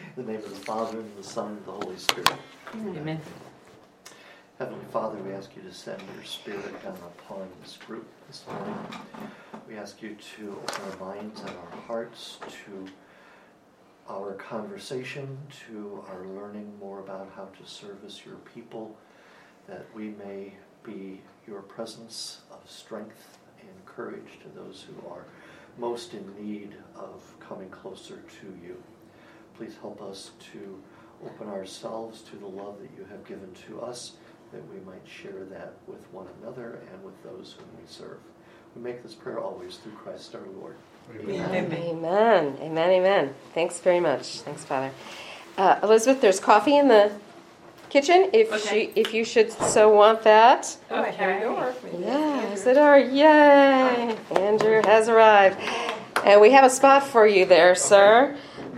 In the name of the Father, and the Son, and the Holy Spirit. Amen. Heavenly Father, we ask you to send your Spirit down upon this group this morning. We ask you to open our minds and our hearts to our conversation, to our learning more about how to service your people, that we may be your presence of strength and courage to those who are most in need of coming closer to you. Please help us to open ourselves to the love that you have given to us, that we might share that with one another and with those whom we serve. We make this prayer always through Christ our Lord. Amen. Amen. Amen. Amen. Thanks very much. Thanks, Father. Elizabeth, there's coffee in the kitchen. If you should so want that. Okay. Yeah, Isidore. Yay! Andrew has arrived, and we have a spot for you there, sir.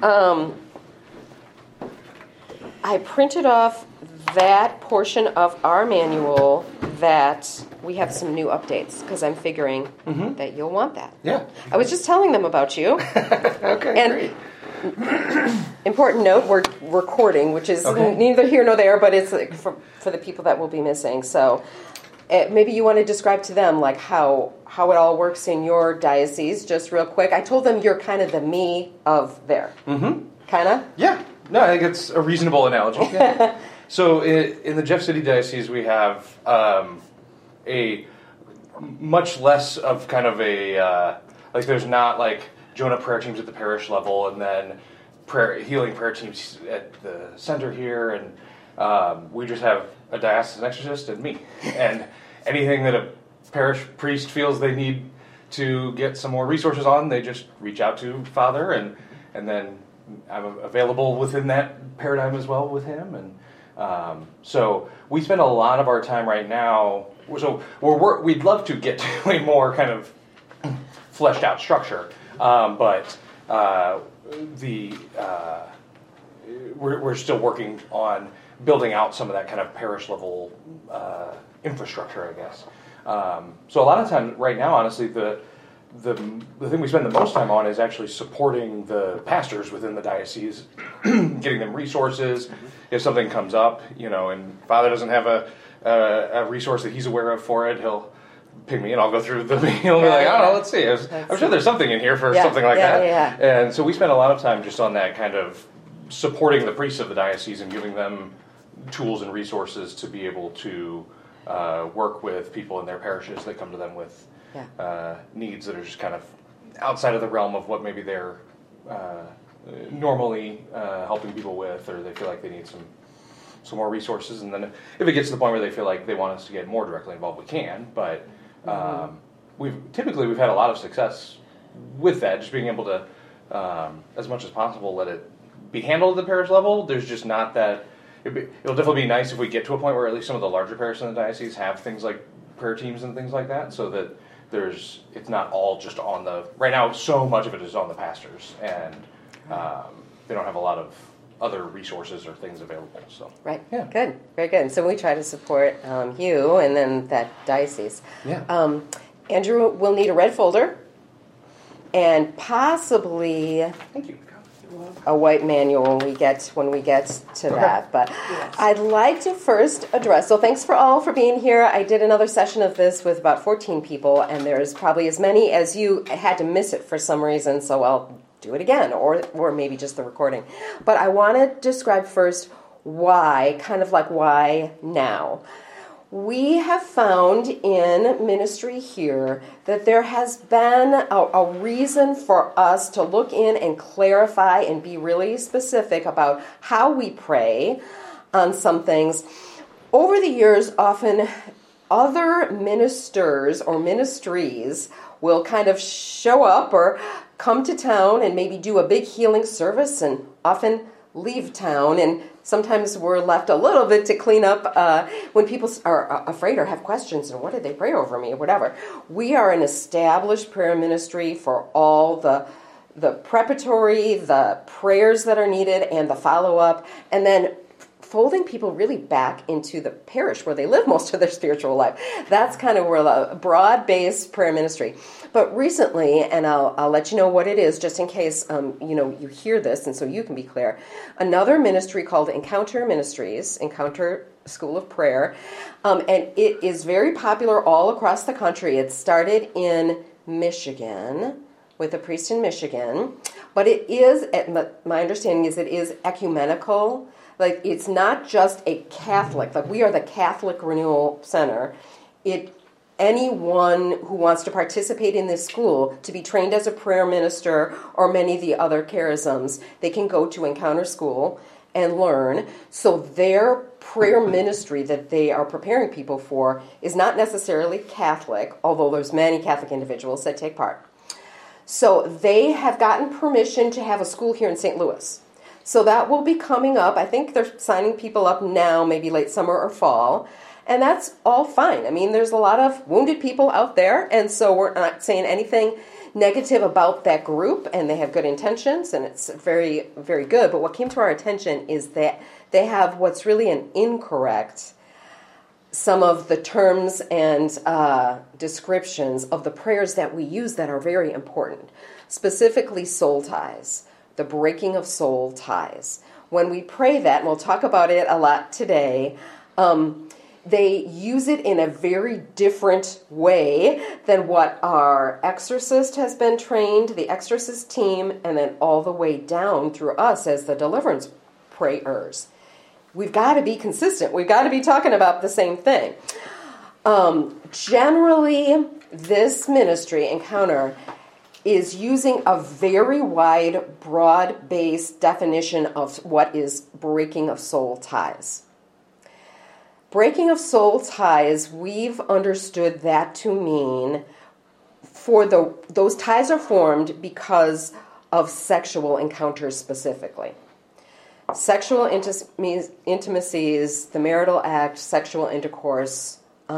I printed off that portion of our manual that we have some new updates, because I'm figuring that you'll want that. Yeah. I was just telling them about you. Okay, And great. important note, we're recording, which is neither here nor there, but it's like for the people that will be missing. So maybe you want to describe to them like how it all works in your diocese, just real quick. I told them you're kind of the me of there. Mm-hmm. Kind of? Yeah. No, I think it's a reasonable analogy. Yeah. So in the Jeff City Diocese, we have a much less of kind of a, like there's not like Jonah prayer teams at the parish level and then healing prayer teams at the center here. And we just have a diocesan exorcist and me. And anything that a parish priest feels they need to get some more resources on, they just reach out to Father, and then I'm available within that paradigm as well with him. And so we spend a lot of our time right now. So we'd love to get to a more kind of fleshed out structure, but we're still working on building out some of that kind of parish level infrastructure, I guess. So a lot of times right now, honestly, the thing we spend the most time on is actually supporting the pastors within the diocese, getting them resources. If something comes up, and Father doesn't have a resource that he's aware of for it, he'll ping me and I'll go through the he'll be like, I don't know, let's see. I'm sure there's something in here for something like that. Yeah. And so we spend a lot of time just on that kind of supporting the priests of the diocese and giving them tools and resources to be able to work with people in their parishes that come to them with needs that are just kind of outside of the realm of what maybe they're normally helping people with, or they feel like they need some more resources. And then if it gets to the point where they feel like they want us to get more directly involved, we can. But we've had a lot of success with that, just being able to, as much as possible, let it be handled at the parish level. There's just not that. It'll definitely be nice if we get to a point where at least some of the larger parishes in the diocese have things like prayer teams and things like that, so that it's not all just on the, right now so much of it is on the pastors, and they don't have a lot of other resources or things available. So Right. Yeah. Good. Very good. So we try to support you and then that diocese. Yeah. Andrew will need a red folder and possibly Thank you. a white manual when we get to that. But I'd like to first address, so thanks for all for being here. I did another session of this with about 14 people, and there's probably as many as you had to miss it for some reason, so I'll do it again, or maybe just the recording. But I want to describe first why, kind of like why now. We have found in ministry here that there has been a reason for us to look in and clarify and be really specific about how we pray on some things. Over the years, often other ministers or ministries will kind of show up or come to town and maybe do a big healing service and often leave town, and sometimes we're left a little bit to clean up when people are afraid or have questions and what did they pray over me or whatever. We are an established prayer ministry for all the preparatory, the prayers that are needed, and the follow-up. And then folding people really back into the parish where they live most of their spiritual life. That's kind of where the broad-based prayer ministry. But recently, and I'll let you know what it is, just in case you hear this, and so you can be clear. Another ministry called Encounter Ministries, Encounter School of Prayer, and it is very popular all across the country. It started in Michigan with a priest in Michigan, but it is, my understanding is, it is ecumenical. Like, it's not just a Catholic, like we are the Catholic Renewal Center. Anyone who wants to participate in this school, to be trained as a prayer minister or many of the other charisms, they can go to Encounter School and learn. So their prayer ministry that they are preparing people for is not necessarily Catholic, although there's many Catholic individuals that take part. So they have gotten permission to have a school here in St. Louis. So that will be coming up. I think they're signing people up now, maybe late summer or fall. And that's all fine. I mean, there's a lot of wounded people out there, and so we're not saying anything negative about that group, and they have good intentions, and it's very, very good. But what came to our attention is that they have what's really an incorrect, some of the terms and descriptions of the prayers that we use that are very important, specifically soul ties, the breaking of soul ties. When we pray that, and we'll talk about it a lot today, they use it in a very different way than what our exorcist has been trained, the exorcist team, and then all the way down through us as the deliverance prayers. We've got to be consistent. We've got to be talking about the same thing. Generally, this ministry, Encounter, is using a very wide, broad-based definition of what is breaking of soul ties. Breaking of soul ties, we've understood that to mean those ties are formed because of sexual encounters specifically. Sexual intimacies, the marital act, sexual intercourse,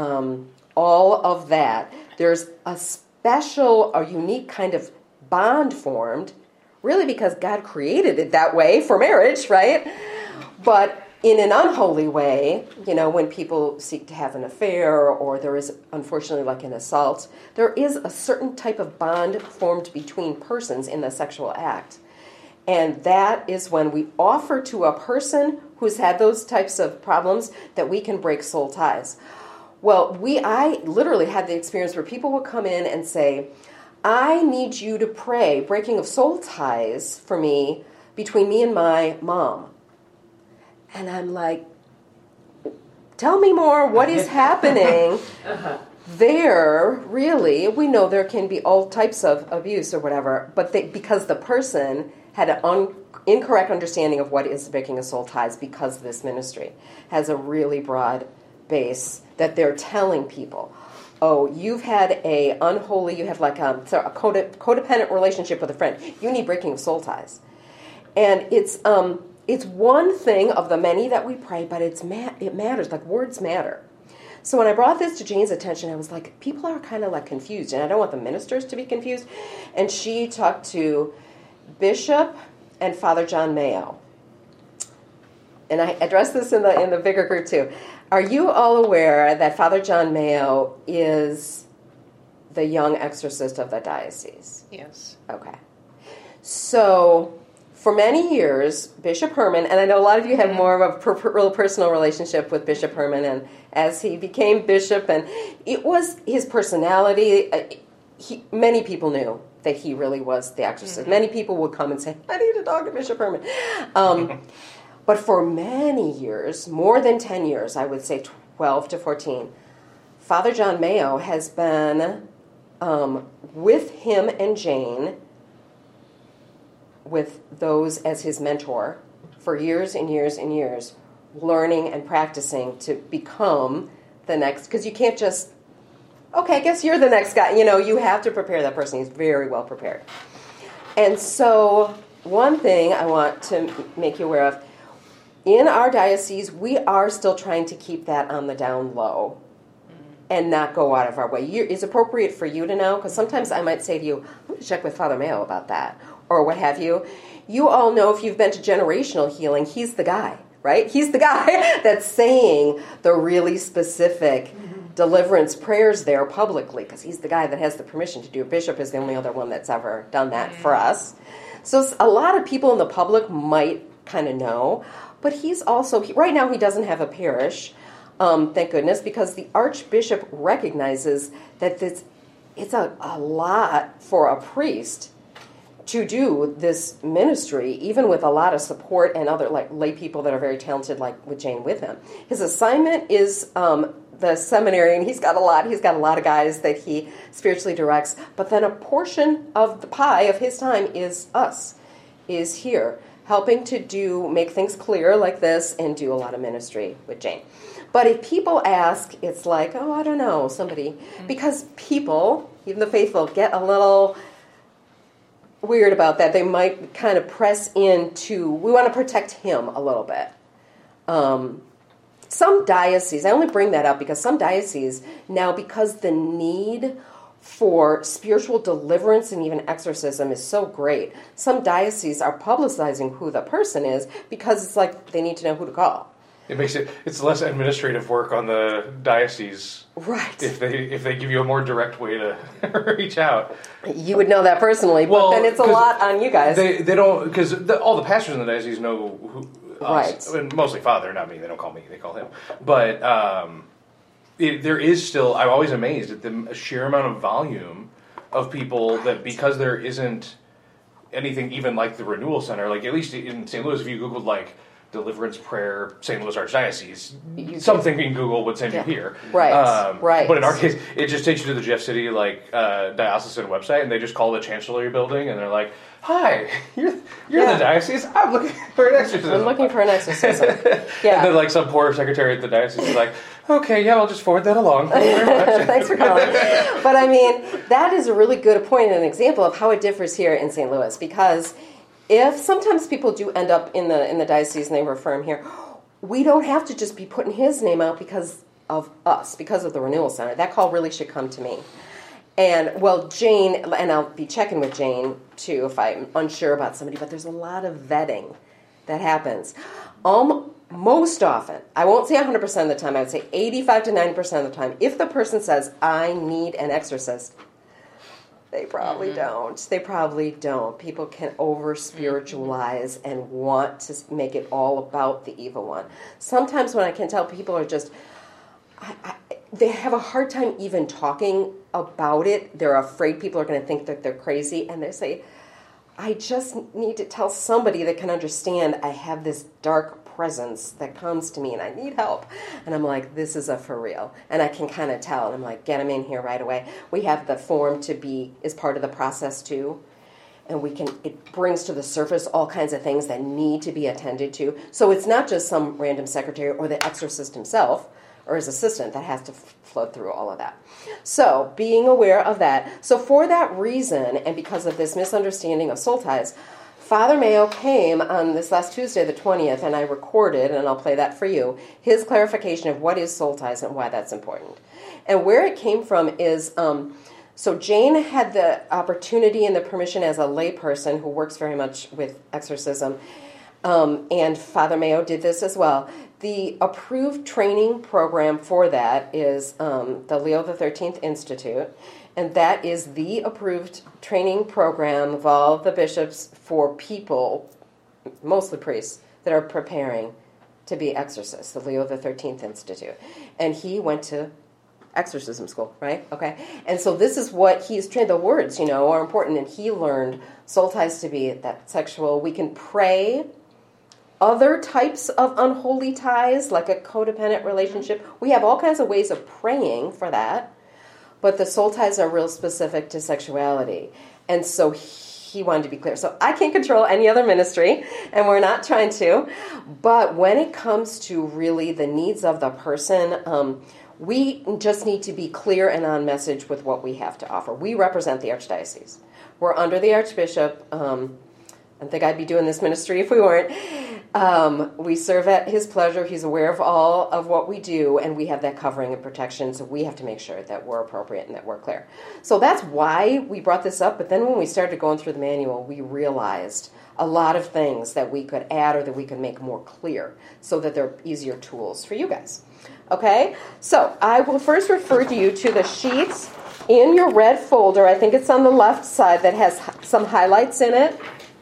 all of that. There's a unique kind of bond formed, really because God created it that way for marriage, right? But in an unholy way, when people seek to have an affair or there is, unfortunately, like an assault, there is a certain type of bond formed between persons in the sexual act. And that is when we offer to a person who's had those types of problems that we can break soul ties. Well, I literally had the experience where people would come in and say, I need you to pray breaking of soul ties for me between me and my mom. And I'm like, tell me more. What is happening there? Really, we know there can be all types of abuse or whatever, but because the person had an incorrect understanding of what is breaking of soul ties, because this ministry has a really broad base that they're telling people, oh, you've had you have like a codependent relationship with a friend. You need breaking of soul ties. And it's one thing of the many that we pray, but it matters. Like, words matter. So when I brought this to Jane's attention, I was like, people are kind of like confused, and I don't want the ministers to be confused. And she talked to Bishop and Father John Mayo. And I addressed this in the bigger group too. Are you all aware that Father John Mayo is the young exorcist of the diocese? Yes. Okay. So for many years, Bishop Herman, and I know a lot of you have more of a real personal relationship with Bishop Herman, and as he became bishop, and it was his personality, many people knew that he really was the exorcist. Mm-hmm. Many people would come and say, I need to talk to Bishop Herman. But for many years, more than 10 years, I would say 12 to 14, Father John Mayo has been with him and Jane, with those as his mentor, for years and years and years, learning and practicing to become the next, because you can't just, okay, I guess you're the next guy. You have to prepare that person. He's very well prepared. And so one thing I want to make you aware of, in our diocese, we are still trying to keep that on the down low and not go out of our way. It's appropriate for you to know, because sometimes I might say to you, I'm going to check with Father Mayo about that, or what have you. You all know, if you've been to generational healing, he's the guy. right? He's the guy that's saying the really specific deliverance prayers there publicly, because he's the guy that has the permission to do it. Bishop is the only other one that's ever done that for us. So a lot of people in the public might kind of know, but he's also, right now he doesn't have a parish, thank goodness, because the Archbishop recognizes that it's a lot for a priest to do this ministry, even with a lot of support and other like lay people that are very talented, like with Jane with him. His assignment is the seminary, and he's got a lot of guys that he spiritually directs. But then a portion of the pie of his time is here, helping to make things clear like this and do a lot of ministry with Jane. But if people ask, it's like, oh, I don't know, somebody, because people, even the faithful, get a little weird about that. They might kind of press into, we want to protect him a little bit. Some dioceses, I only bring that up because some dioceses now, because the need for spiritual deliverance and even exorcism is so great, some dioceses are publicizing who the person is because it's like they need to know who to call. It's less administrative work on the diocese, right? If they give you a more direct way to reach out, you would know that personally. But then it's a lot on you guys. They don't, because all the pastors in the diocese know who. Right. And mostly Father, not me. They don't call me. They call him. But there is still. I'm always amazed at the sheer amount of volume of people that, because there isn't anything even like the Renewal Center. Like, at least in St. Louis, if you Googled like deliverance prayer, St. Louis Archdiocese, something in Google would send you here. Right, right. But in our case, it just takes you to the Jeff City diocesan website, and they just call the Chancellery building, and they're like, "Hi, you're the diocese. I'm looking for an exorcism. I'm looking for an exorcism." Yeah. And then like some poor secretary at the diocese is like, "Okay, yeah, I'll just forward that along. Thank you very much." Thanks for calling. But I mean, that is a really good point and an example of how it differs here in St. Louis, because if sometimes people do end up in the diocese and they refer him here, we don't have to just be putting his name out because of us, because of the Renewal Center. That call really should come to me. And, well, Jane, and I'll be checking with Jane, too, if I'm unsure about somebody, but there's a lot of vetting that happens. Most often, I won't say 100% of the time, I would say 85 to 90% of the time, if the person says, I need an exorcist, they probably don't. They probably don't. People can over-spiritualize and want to make it all about the evil one. Sometimes when I can tell people are just, they have a hard time even talking about it. They're afraid people are going to think that they're crazy. And they say, I just need to tell somebody that can understand I have this dark presence that comes to me and I need help. And I'm like, this is a for real. And I can kind of tell. And I'm like, get them in here right away. We have the form is part of the process too. And it brings to the surface all kinds of things that need to be attended to. So it's not just some random secretary or the exorcist himself or his assistant that has to float through all of that. So being aware of that. So for that reason, and because of this misunderstanding of soul ties, Father Mayo came on this last Tuesday, the 20th, and I recorded, and I'll play that for you, his clarification of what is soul ties and why that's important. And where it came from is, so Jane had the opportunity and the permission as a layperson who works very much with exorcism, and Father Mayo did this as well. The approved training program for that is the Leo XIII Institute, and that is the approved training program of all the bishops for people, mostly priests, that are preparing to be exorcists, the Leo XIII Institute. And he went to exorcism school, right? Okay. And so this is what he's trained. The words, are important, and he learned soul ties to be that sexual. We can pray other types of unholy ties, like a codependent relationship. We have all kinds of ways of praying for that. But the soul ties are real specific to sexuality. And so he wanted to be clear. So I can't control any other ministry, and we're not trying to. But when it comes to really the needs of the person, we just need to be clear and on message with what we have to offer. We represent the Archdiocese. We're under the Archbishop. I think I'd be doing this ministry if we weren't. We serve at his pleasure. He's aware of all of what we do, and we have that covering and protection, so we have to make sure that we're appropriate and that we're clear. So that's why we brought this up, but then when we started going through the manual, we realized a lot of things that we could add or that we could make more clear so that they're easier tools for you guys. Okay? So I will first refer you to the sheets in your red folder. I think it's on the left side that has some highlights in it.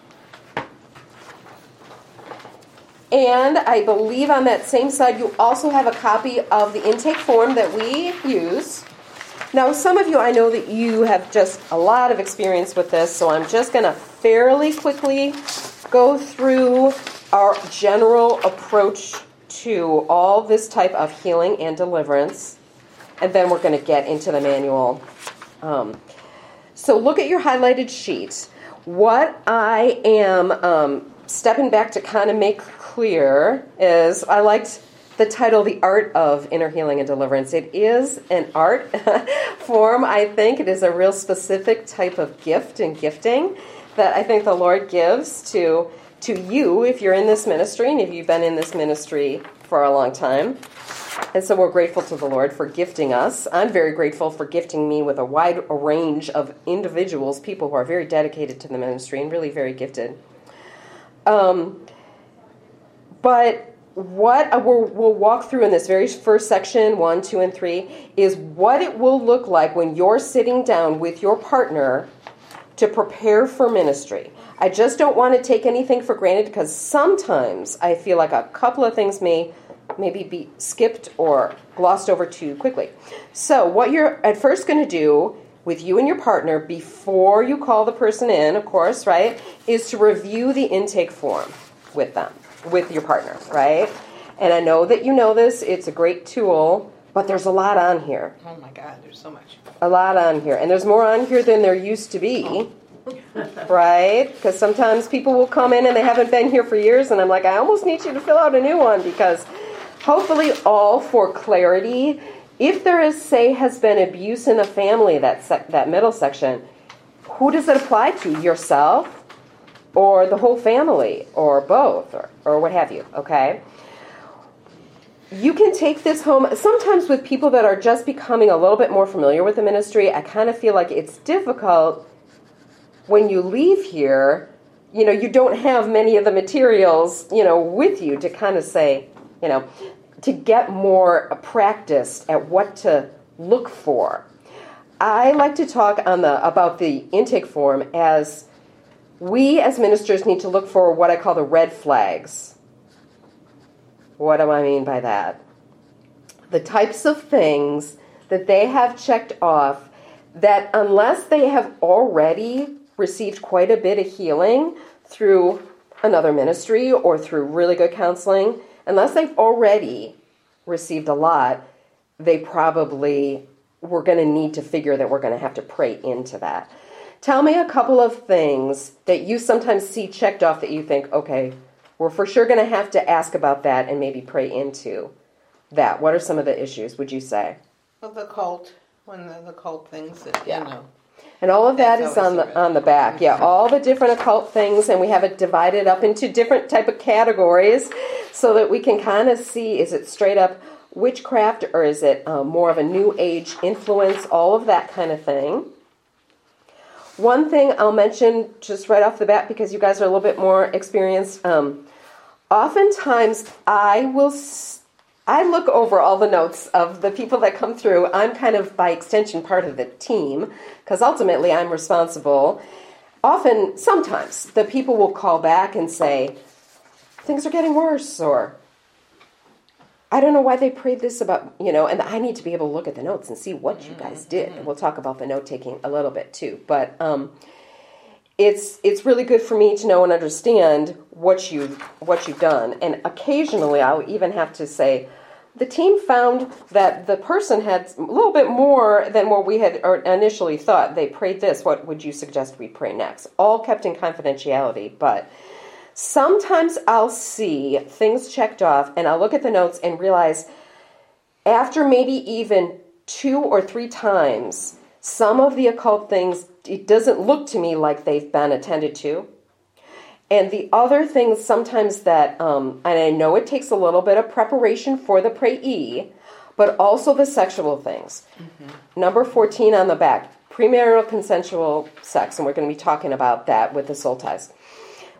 And I believe on that same side you also have a copy of the intake form that we use. Now, some of you, I know that you have just a lot of experience with this, so I'm just going to fairly quickly go through our general approach to all this type of healing and deliverance, and then we're going to get into the manual. So look at your highlighted sheet. What I am stepping back to kind of make clear is I liked the title, The Art of Inner Healing and Deliverance. It is an art form, I think. It is a real specific type of gift and gifting that I think the Lord gives to you if you're in this ministry and if you've been in this ministry for a long time. And so we're grateful to the Lord for gifting us. I'm very grateful for gifting me with a wide range of individuals, people who are very dedicated to the ministry and really very gifted. But what we'll walk through in this very first section, 1, 2, and 3, is what it will look like when you're sitting down with your partner to prepare for ministry. I just don't want to take anything for granted because sometimes I feel like a couple of things may maybe be skipped or glossed over too quickly. So what you're at first going to do with you and your partner before you call the person in, of course, right, is to review the intake form with them, with your partner, right? And I know that you know this. It's a great tool, but there's a lot on here. Oh my God, there's so much. A lot on here. And there's more on here than there used to be, right? Because sometimes people will come in and they haven't been here for years, and I'm like, I almost need you to fill out a new one because hopefully all for clarity. If there is, say, has been abuse in the family, that middle section, who does it apply to? Yourself or the whole family or both or what have you, okay? You can take this home. Sometimes with people that are just becoming a little bit more familiar with the ministry, I kind of feel like it's difficult when you leave here, you don't have many of the materials, with you to kind of say, to get more practiced at what to look for. I like to talk about the intake form as we as ministers need to look for what I call the red flags. What do I mean by that? The types of things that they have checked off that unless they have already received quite a bit of healing through another ministry or through really good counseling, unless they've already received a lot, they probably we're going to need to figure that we're going to have to pray into that. Tell me a couple of things that you sometimes see checked off that you think, okay, we're for sure going to have to ask about that and maybe pray into that. What are some of the issues, would you say? Well, the cult, the cult things that, And all of that That's is on the back. Yeah, all the different occult things, and we have it divided up into different type of categories so that we can kind of see, is it straight up witchcraft or is it more of a new age influence, all of that kind of thing. One thing I'll mention just right off the bat because you guys are a little bit more experienced, oftentimes I look over all the notes of the people that come through. I'm kind of, by extension, part of the team, because ultimately I'm responsible. Sometimes, the people will call back and say, things are getting worse, or I don't know why they prayed this about, and I need to be able to look at the notes and see what you guys did. And we'll talk about the note-taking a little bit, too. But it's really good for me to know and understand what you've done. And occasionally I'll even have to say, the team found that the person had a little bit more than what we had initially thought. They prayed this. What would you suggest we pray next? All kept in confidentiality. But sometimes I'll see things checked off and I'll look at the notes and realize after maybe even 2 or 3 times, some of the occult things, it doesn't look to me like they've been attended to. And the other things sometimes that, and I know it takes a little bit of preparation for the prayee, but also the sexual things. Mm-hmm. Number 14 on the back, premarital consensual sex, and we're going to be talking about that with the soul ties.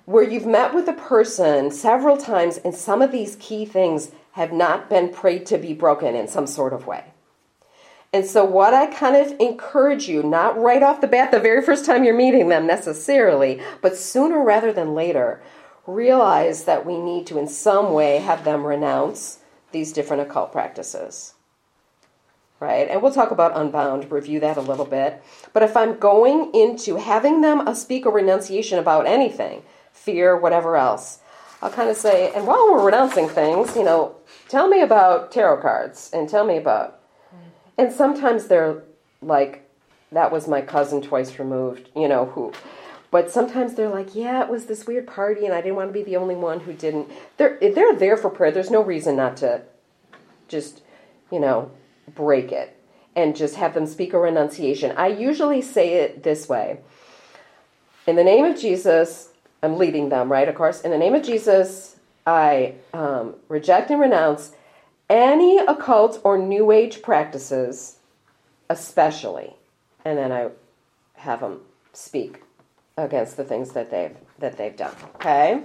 where you've met with a person several times and some of these key things have not been prayed to be broken in some sort of way. And so what I kind of encourage you, not right off the bat, the very first time you're meeting them necessarily, but sooner rather than later, realize that we need to in some way have them renounce these different occult practices. Right? And we'll talk about Unbound, review that a little bit. But if I'm going into having them speak a renunciation about anything, fear, whatever else, I'll kind of say, and while we're renouncing things, tell me about tarot cards and tell me about... And sometimes they're like, that was my cousin twice removed, who. But sometimes they're like, yeah, it was this weird party and I didn't want to be the only one who didn't. They're there for prayer. There's no reason not to just, break it and just have them speak a renunciation. I usually say it this way. In the name of Jesus, I'm leading them, right, of course. In the name of Jesus, I reject and renounce any occult or New Age practices, especially, and then I have them speak against the things that they've done. Okay,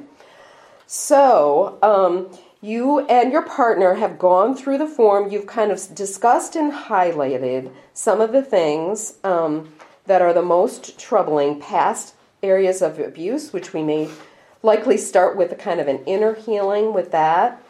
so you and your partner have gone through the form. You've kind of discussed and highlighted some of the things that are the most troubling past areas of abuse, which we may likely start with a kind of an inner healing with that.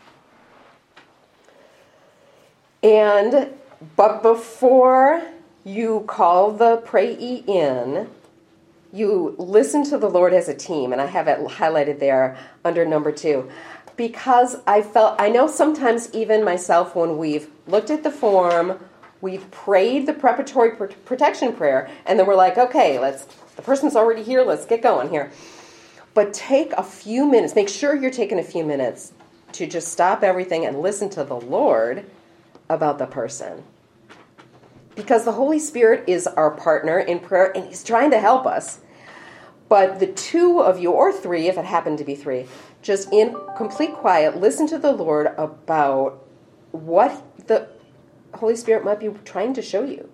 But before you call the prayee in, you listen to the Lord as a team, and I have it highlighted there under number 2, because I know sometimes even myself when we've looked at the form, we've prayed the preparatory protection prayer, and then we're like, okay, the person's already here, let's get going here. But take a few minutes, make sure you're taking a few minutes to just stop everything and listen to the Lord about the person. Because the Holy Spirit is our partner in prayer and He's trying to help us. But the 2 of you, or 3, if it happened to be 3, just in complete quiet, listen to the Lord about what the Holy Spirit might be trying to show you.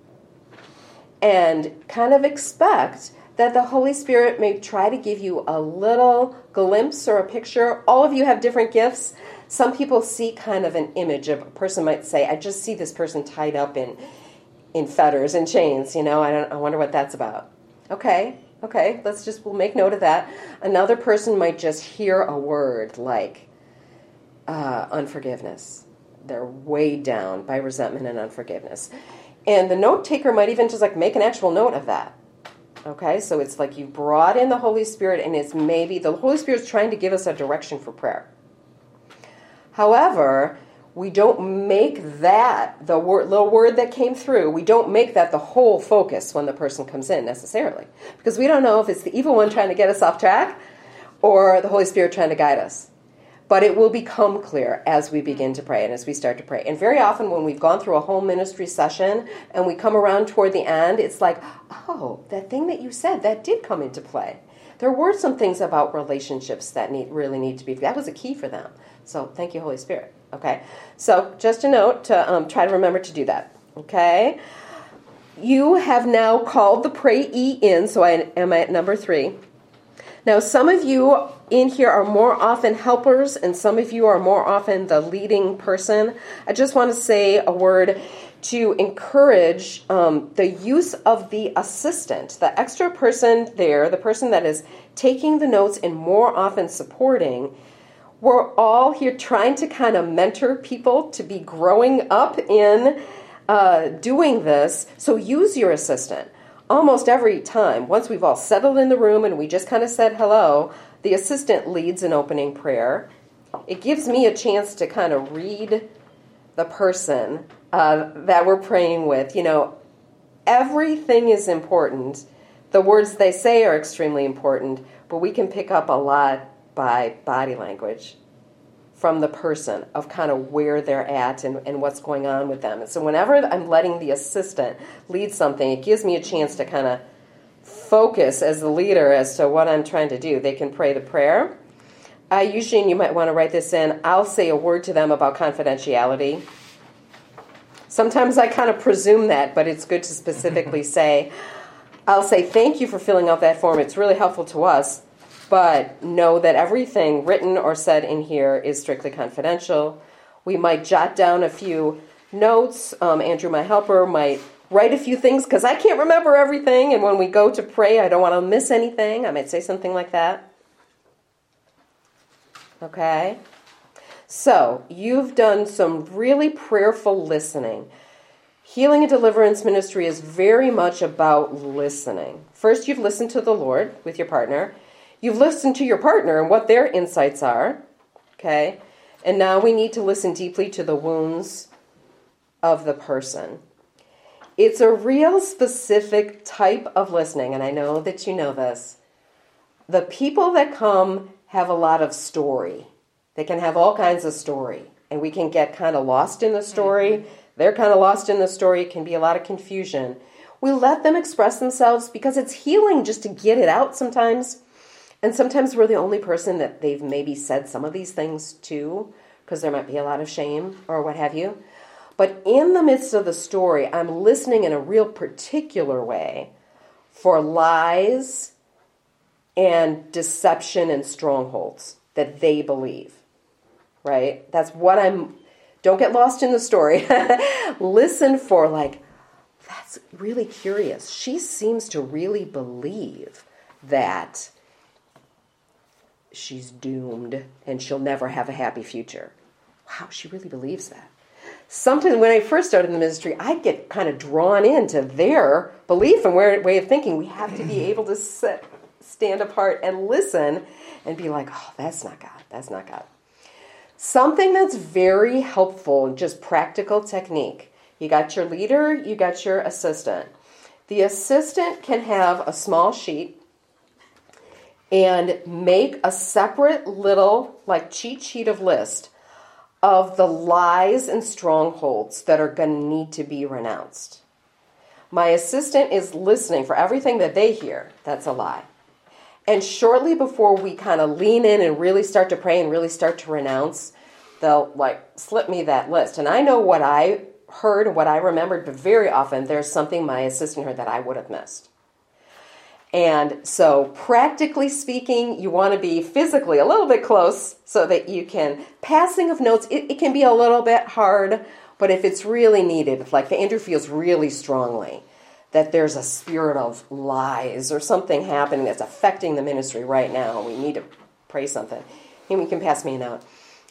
And kind of expect that the Holy Spirit may try to give you a little glimpse or a picture. All of you have different gifts. Some people see kind of an image of a person might say, I just see this person tied up in fetters and chains, I wonder what that's about. Okay, we'll make note of that. Another person might just hear a word like unforgiveness. They're weighed down by resentment and unforgiveness. And the note taker might even just make an actual note of that. Okay, so it's like you brought in the Holy Spirit and it's maybe the Holy Spirit's trying to give us a direction for prayer. However, we don't make that, little word that came through, we don't make that the whole focus when the person comes in necessarily. Because we don't know if it's the evil one trying to get us off track or the Holy Spirit trying to guide us. But it will become clear as we begin to pray and as we start to pray. And very often when we've gone through a whole ministry session and we come around toward the end, it's like, oh, that thing that you said, that did come into play. There were some things about relationships that really need to be, that was a key for them. So thank you, Holy Spirit. Okay, so just a note to try to remember to do that. Okay, you have now called the prayee in, so I am at number 3. Now, some of you in here are more often helpers, and some of you are more often the leading person. I just want to say a word to encourage the use of the assistant, the extra person there, the person that is taking the notes and more often supporting. We're all here trying to kind of mentor people to be growing up in doing this. So use your assistant. Almost every time, once we've all settled in the room and we just kind of said hello, the assistant leads an opening prayer. It gives me a chance to kind of read the person that we're praying with. Everything is important. The words they say are extremely important, but we can pick up a lot by body language from the person of kind of where they're at and what's going on with them. And so whenever I'm letting the assistant lead something, it gives me a chance to kind of focus as the leader as to what I'm trying to do. They can pray the prayer. Usually, and you might want to write this in, I'll say a word to them about confidentiality. Sometimes I kind of presume that, but it's good to specifically say, I'll say, thank you for filling out that form. It's really helpful to us. but know that everything written or said in here is strictly confidential. We might jot down a few notes. Andrew, my helper, might write a few things because I can't remember everything, and when we go to pray, I don't want to miss anything. I might say something like that. Okay? So, you've done some really prayerful listening. Healing and deliverance ministry is very much about listening. First, you've listened to the Lord with your partner. You've listened to your partner and what their insights are. Okay? And now we need to listen deeply to the wounds of the person. It's a real specific type of listening, and I know that you know this. The people that come have a lot of story. They can have all kinds of story, and we can get kind of lost in the story. They're kind of lost in the story. It can be a lot of confusion. We let them express themselves because it's healing just to get it out sometimes. And sometimes we're the only person that they've maybe said some of these things to, because there might be a lot of shame or what have you. But in the midst of the story, I'm listening in a real particular way for lies and deception and strongholds that they believe, right? That's what don't get lost in the story. Listen for that's really curious. She seems to really believe that she's doomed and she'll never have a happy future. Wow, she really believes that. Sometimes when I first started in the ministry, I'd get kind of drawn into their belief and way of thinking. We have to be able to stand apart and listen and be like, oh, that's not God. That's not God. Something that's very helpful, just practical technique. You got your leader, you got your assistant. The assistant can have a small sheet and make a separate little cheat sheet of list of the lies and strongholds that are going to need to be renounced. My assistant is listening for everything that they hear. That's a lie. And shortly before we kind of lean in and really start to pray and really start to renounce, they'll slip me that list. And I know what I heard and what I remembered, but very often there's something my assistant heard that I would have missed. And so practically speaking, you want to be physically a little bit close so that you can, passing of notes, it can be a little bit hard, but if it's really needed, if Andrew feels really strongly that there's a spirit of lies or something happening that's affecting the ministry right now, we need to pray something, and you can pass me a note.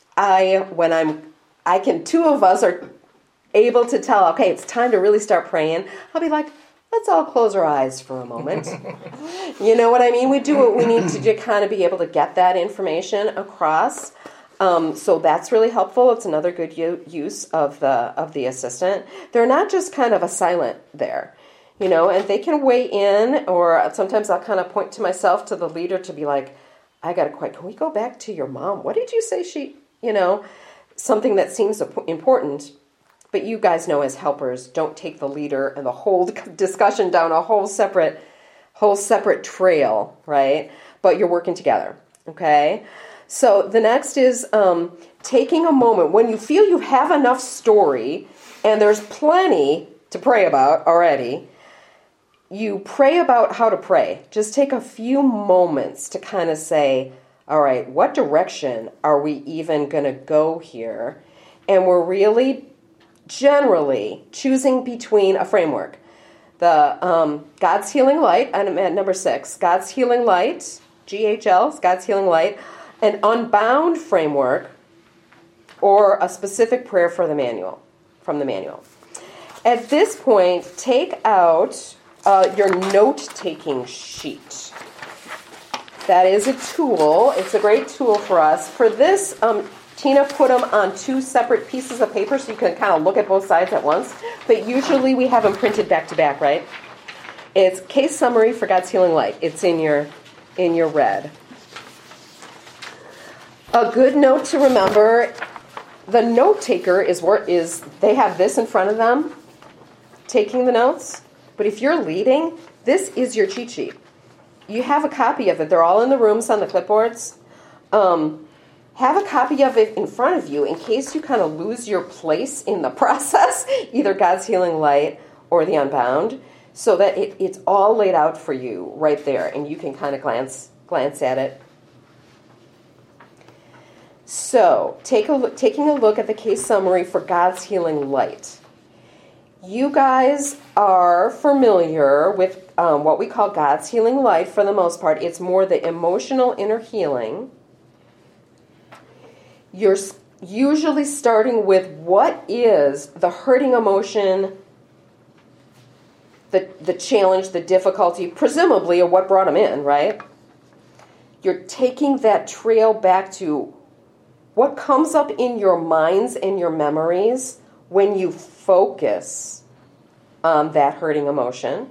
Two of us are able to tell, okay, it's time to really start praying. I'll be like, let's all close our eyes for a moment. You know what I mean? We do what we need to kind of be able to get that information across. So that's really helpful. It's another good use of the assistant. They're not just kind of a silent there, and they can weigh in, or sometimes I'll kind of point to myself, to the leader, to be like, I got a question. Can we go back to your mom? What did you say something that seems important. But you guys know, as helpers, don't take the leader and the whole discussion down a whole separate trail, right? But you're working together, okay? So the next is taking a moment when you feel you have enough story and there's plenty to pray about already. You pray about how to pray. Just take a few moments to kind of say, all right, what direction are we even going to go here? And we're really generally choosing between a framework. The God's Healing Light, I'm at number 6. God's Healing Light, GHL, God's Healing Light, an Unbound framework, or a specific prayer from the manual. At this point, take out your note-taking sheet. That is a tool. It's a great tool for us. For this, Tina put them on 2 separate pieces of paper so you can kind of look at both sides at once. But usually we have them printed back to back, right? It's case summary for God's Healing Light. It's in your red. A good note to remember, the note taker is they have this in front of them, taking the notes. But if you're leading, this is your cheat sheet. You have a copy of it. They're all in the rooms on the clipboards. Have a copy of it in front of you in case you kind of lose your place in the process, either God's Healing Light or the Unbound, so that it's all laid out for you right there, and you can kind of glance at it So, taking a look at the case summary for God's healing light. You guys are familiar with what we call God's healing light for the most part. It's more the emotional inner healing. You're usually starting with what is the hurting emotion, the challenge, the difficulty, presumably, or what brought them in, right? You're taking that trail back to what comes up in your minds and your memories when you focus on that hurting emotion.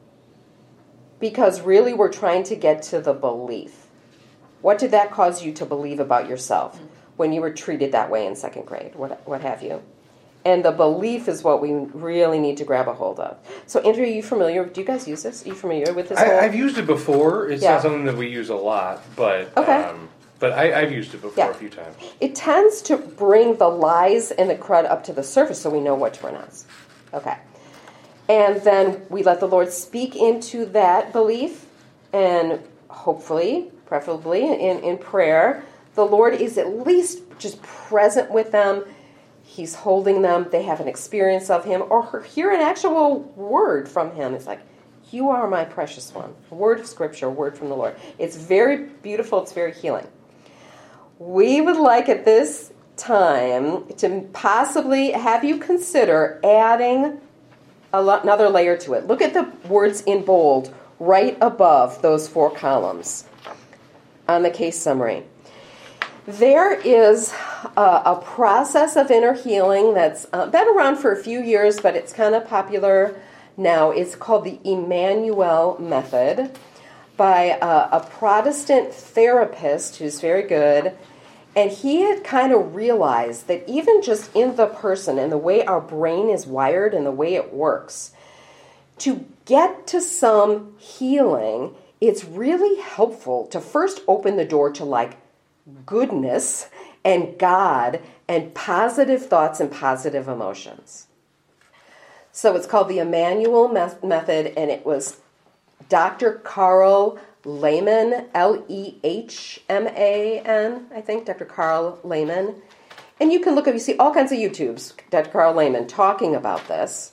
Because really we're trying to get to the belief. What did that cause you to believe about yourself when you were treated that way in second grade? What have you? And the belief is what we really need to grab a hold of. So, Andrew, are you familiar? Do you guys use this? Are you familiar with this? I've used it before. It's not something that we use a lot, but okay. But I've used it before a few times. It tends to bring the lies and the crud up to the surface so we know what to pronounce. Okay. And then we let the Lord speak into that belief, and hopefully, preferably in prayer, the Lord is at least just present with them. He's holding them. They have an experience of Him or hear an actual word from Him. It's like, you are my precious one. A word of Scripture, a word from the Lord. It's very beautiful. It's very healing. We would like at this time to possibly have you consider adding another layer to it. Look at the words in bold right above those 4 columns on the case summary. There is a process of inner healing that's been around for a few years, but it's kind of popular now. It's called the Emmanuel Method by a Protestant therapist who's very good. And he had kind of realized that even just in the person and the way our brain is wired and the way it works, to get to some healing, it's really helpful to first open the door to like goodness and God and positive thoughts and positive emotions. So it's called the Emmanuel Method, and it was Dr. Carl Lehman, Lehman, I think, Dr. Carl Lehman. And you can look up, you see all kinds of YouTubes, Dr. Carl Lehman talking about this.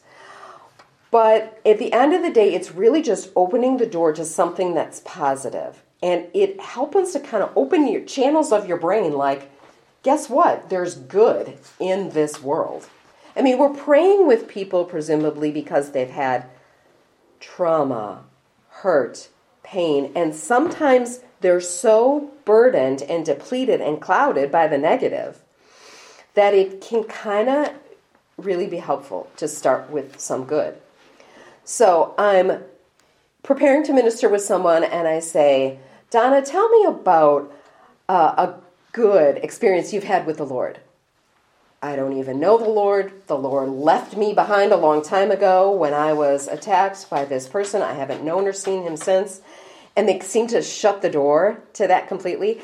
But at the end of the day, it's really just opening the door to something that's positive. And it helps us to kind of open your channels of your brain like, guess what? There's good in this world. I mean, we're praying with people presumably because they've had trauma, hurt, pain, and sometimes they're so burdened and depleted and clouded by the negative that it can kind of really be helpful to start with some good. So I'm preparing to minister with someone and I say, Donna, tell me about a good experience you've had with the Lord. I don't even know the Lord. The Lord left me behind a long time ago when I was attacked by this person. I haven't known or seen him since. And they seem to shut the door to that completely.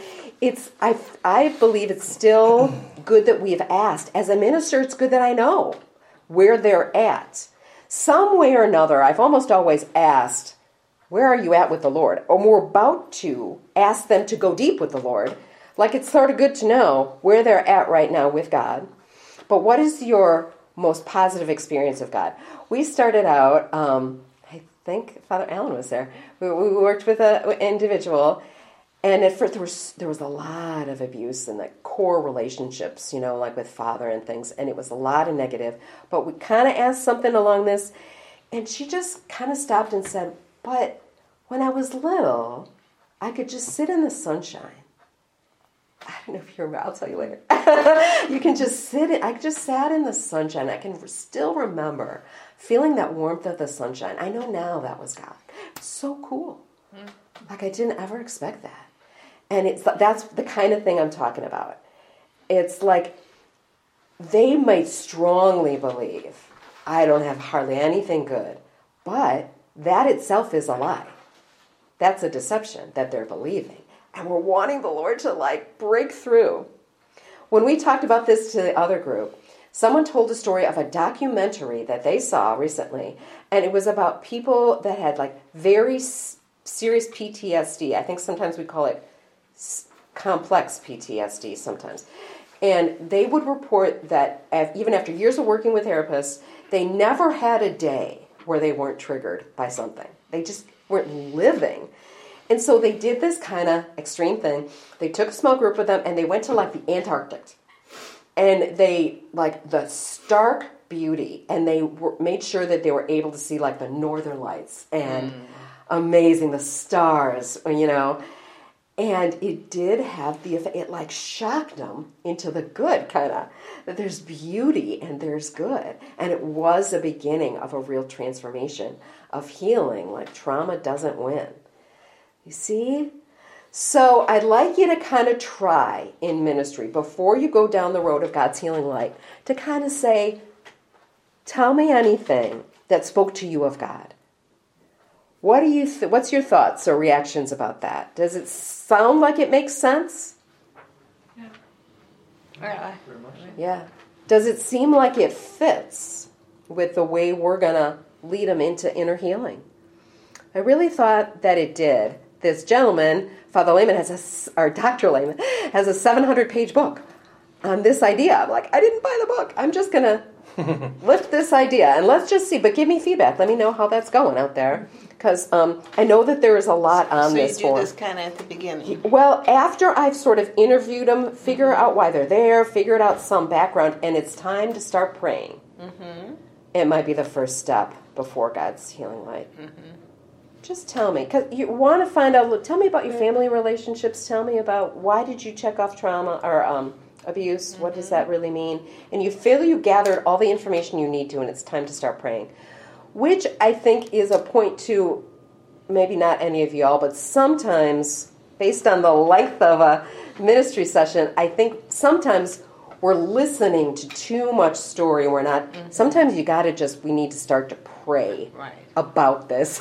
I believe it's still good that we've asked. As a minister, it's good that I know where they're at. Some way or another, I've almost always asked, where are you at with the Lord? Or we're about to ask them to go deep with the Lord. Like it's sort of good to know where they're at right now with God. But what is your most positive experience of God? We started out, I think Father Allen was there. We worked with an individual, and at first there was a lot of abuse in the core relationships, like with father and things, and it was a lot of negative. But we kind of asked something along this, and she just kind of stopped and said, but when I was little, I could just sit in the sunshine. I don't know if you remember. I'll tell you later. You can just I just sat in the sunshine. I can still remember feeling that warmth of the sunshine. I know now that was God. It's so cool. Like I didn't ever expect that. And that's the kind of thing I'm talking about. It's like they might strongly believe I don't have hardly anything good, but that itself is a lie. That's a deception that they're believing. And we're wanting the Lord to break through. When we talked about this to the other group, someone told a story of a documentary that they saw recently. And it was about people that had very serious PTSD. I think sometimes we call it complex PTSD sometimes. And they would report that even after years of working with therapists, they never had a day where they weren't triggered by something. They just weren't living. And so they did this kind of extreme thing. They took a small group of them and they went to like the Antarctic. And they, like the stark beauty, and they made sure that they were able to see like the northern lights and amazing, the stars, you know. And it did have the effect, it like shocked them into the good kind of, that there's beauty and there's good. And it was a beginning of a real transformation of healing, like trauma doesn't win. You see? So I'd like you to kind of try in ministry, before you go down the road of God's healing light, to kind of say, tell me anything that spoke to you of God. What do you? What's your thoughts or reactions about that? Does it sound like it makes sense? Yeah. Yeah. Does it seem like it fits with the way we're going to lead them into inner healing? I really thought that it did. This gentleman, Father Lehman, or Dr. Lehman, has a 700-page book on this idea. I'm like, I didn't buy the book. I'm just going to lift this idea and let's just see. But give me feedback. Let me know how that's going out there. Because I know that there is a lot on this So you do this kind of at the beginning. Well, after I've sort of interviewed them, figure out why they're there, figured out some background, and it's time to start praying. Mm-hmm. It might be the first step before God's healing light. Mm-hmm. Just tell me, because you want to find out, tell me about your family relationships, tell me about why did you check off trauma or abuse, what does that really mean? And you feel you gathered all the information you need to, and it's time to start praying. Which I think is a point to, maybe not any of y'all, but sometimes, based on the length of a ministry session, I think sometimes we're listening to too much story. We're not, sometimes you got to we need to start to pray about this.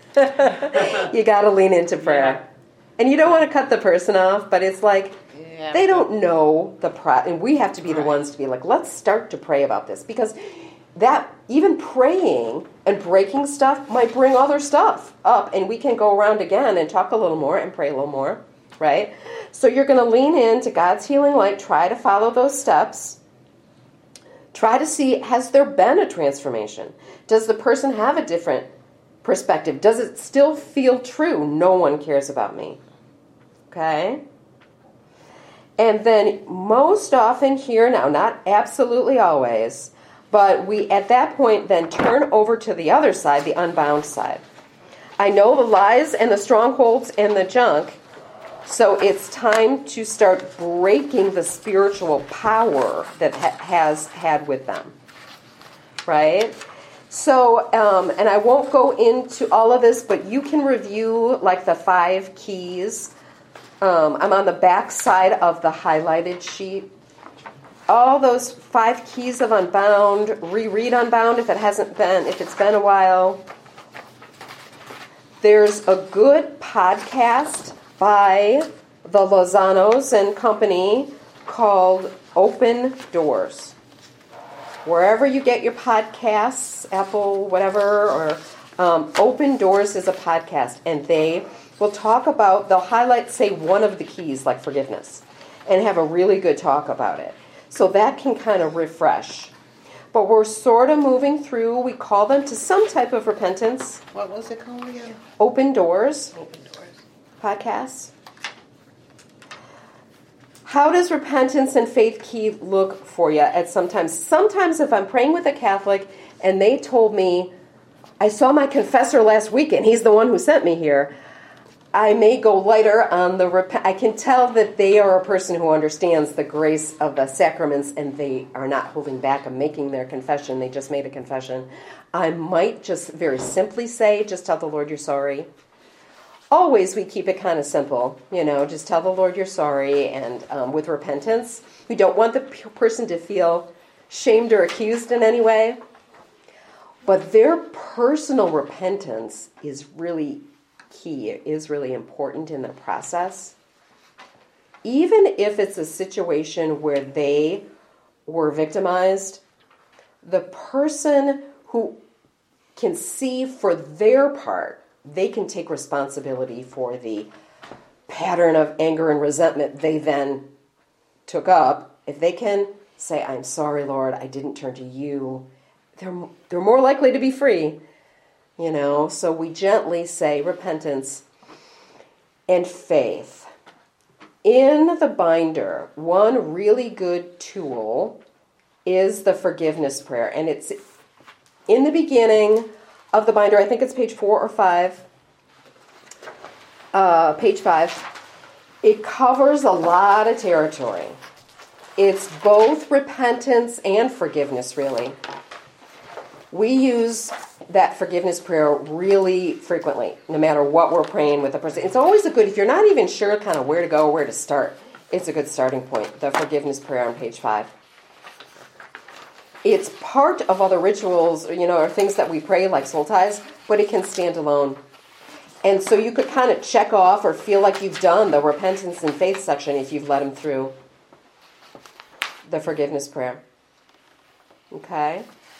You got to lean into prayer. Yeah. And you don't want to cut the person off, but it's like, they don't know and we have to be the ones to be like, let's start to pray about this. Because that, even praying and breaking stuff might bring other stuff up, and we can go around again and talk a little more and pray a little more, right? So you're going to lean into God's healing light, try to follow those steps, try to see, has there been a transformation? Does the person have a different perspective? Does it still feel true? No one cares about me. Okay? And then most often here now, not absolutely always, but we, at that point, then turn over to the other side, the unbound side. I know the lies and the strongholds and the junk, so it's time to start breaking the spiritual power that has had with them, right? So, and I won't go into all of this, but you can review like the 5 keys. I'm on the back side of the highlighted sheet. All those 5 keys of Unbound, reread Unbound if it's been a while. There's a good podcast by the Lozanos and Company called Open Doors. Wherever you get your podcasts, Apple, whatever, or Open Doors is a podcast, and they will talk about, they'll highlight, say, one of the keys, like forgiveness, and have a really good talk about it. So that can kind of refresh. But we're sort of moving through, we call them to some type of repentance. What was it called again? Open Doors. Open Doors. Podcasts. How does repentance and faith key look for you at sometimes? Sometimes if I'm praying with a Catholic and they told me, I saw my confessor last week and he's the one who sent me here, I may go lighter on I can tell that they are a person who understands the grace of the sacraments and they are not holding back on making their confession. They just made a confession. I might just very simply say, just tell the Lord you're sorry. Always we keep it kind of simple, just tell the Lord you're sorry. And with repentance, we don't want the person to feel shamed or accused in any way. But their personal repentance is really key. It is really important in the process. Even if it's a situation where they were victimized, the person who can see for their part, they can take responsibility for the pattern of anger and resentment they then took up, if they can say, I'm sorry, Lord, I didn't turn to you, they're more likely to be free. So we gently say repentance and faith. In the binder, one really good tool is the forgiveness prayer. And it's in the beginning of the binder. I think it's page 4 or 5. Page 5. It covers a lot of territory. It's both repentance and forgiveness, really. We use that forgiveness prayer really frequently, no matter what we're praying with a person. It's always if you're not even sure kind of where to go, where to start, it's a good starting point, the forgiveness prayer on page 5. It's part of other rituals, or things that we pray, like soul ties, but it can stand alone. And so you could kind of check off or feel like you've done the repentance and faith section if you've led them through the forgiveness prayer. Okay?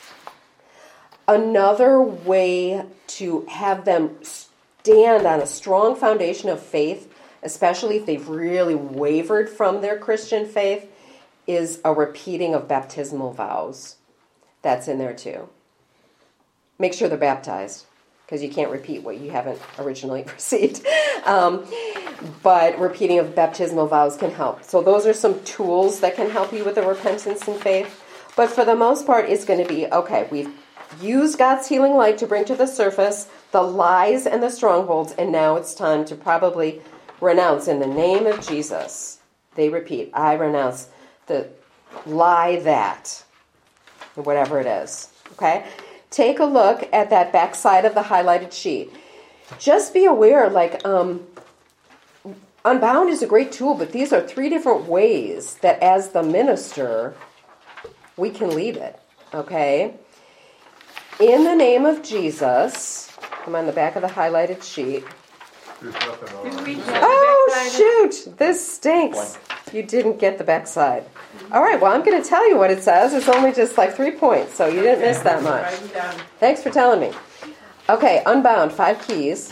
Another way to have them stand on a strong foundation of faith, especially if they've really wavered from their Christian faith, is a repeating of baptismal vows. That's in there too. Make sure they're baptized, because you can't repeat what you haven't originally received. But repeating of baptismal vows can help. So those are some tools that can help you with the repentance and faith. But for the most part, it's going to be, okay, we've used God's healing light to bring to the surface the lies and the strongholds, and now it's time to probably renounce in the name of Jesus. They repeat, I renounce the lie that, whatever it is. Okay? Take a look at that back side of the highlighted sheet. Just be aware, Unbound is a great tool, but these are 3 different ways that as the minister, we can lead it. Okay? In the name of Jesus, I'm on the back of the highlighted sheet. Oh, shoot! This stinks. You didn't get the back side. All right, well, I'm going to tell you what it says. It's only just 3 points, so you didn't miss that much. Thanks for telling me. Okay, Unbound, 5 keys.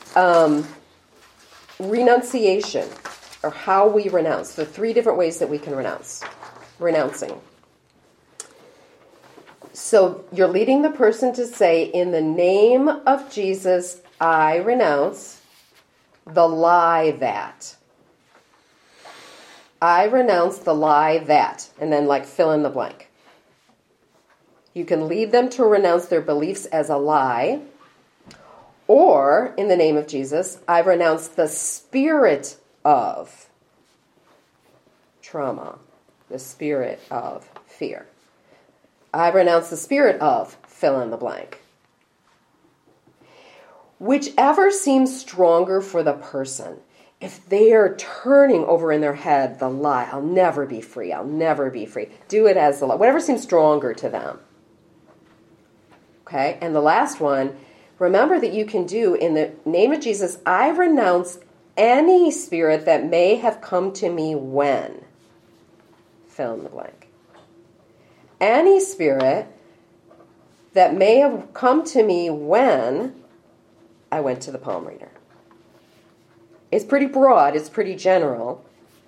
Renunciation, or how we renounce. The 3 different ways that we can renounce. Renouncing. So you're leading the person to say, in the name of Jesus, I renounce the lie that. I renounce the lie that. And then fill in the blank. You can lead them to renounce their beliefs as a lie. Or, in the name of Jesus, I renounce the spirit of trauma. The spirit of fear. I renounce the spirit of fill in the blank. Whichever seems stronger for the person. If they are turning over in their head the lie, I'll never be free, I'll never be free. Do it as the lie. Whatever seems stronger to them. Okay? And the last one, remember that you can do, in the name of Jesus, I renounce any spirit that may have come to me when. Fill in the blank. Any spirit that may have come to me when I went to the palm reader. It's pretty broad, it's pretty general,